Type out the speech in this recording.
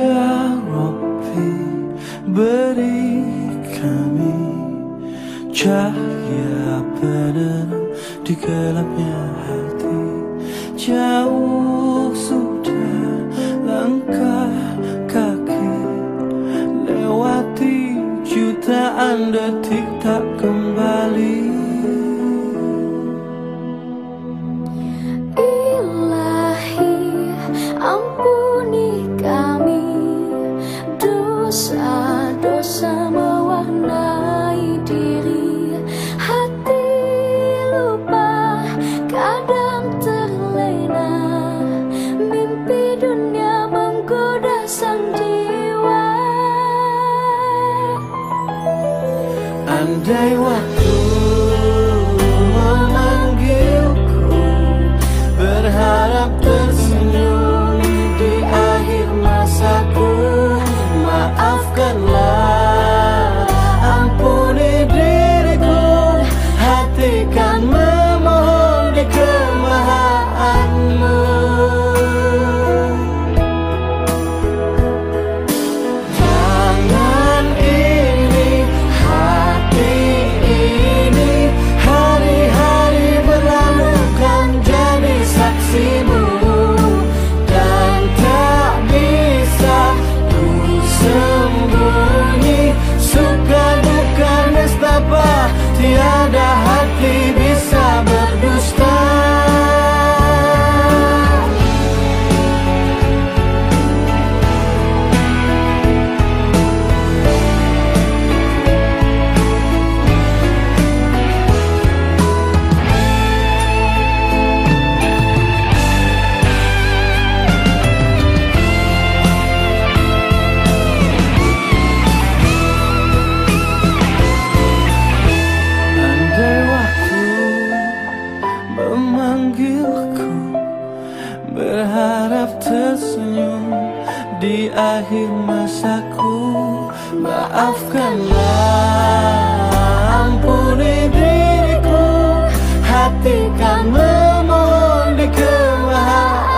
Ya Rabbi, beri kami cahaya penerang di gelapnya hati. Jauh sudah langkah kaki, lewati jutaan detik tak kembali. Ampuni kami, dosa-dosa mewarnai diri. Hati lupa, kadang terlena, mimpi dunia menggoda sang jiwa. Andai waktu memanggilku, berharap tersenyum di akhir masaku. Maafkanlah, ampuni diriku, hati kan memohon di kemahaanmu. Tangan ini, hati ini, hari-hari berlalu kan jadi saksimu. Tiada hati bisa berdusta. Memanggilku, berharap tersenyum di akhir masaku. Maafkanlah, ampuni diriku, hati kan memohon di kemahaanmu.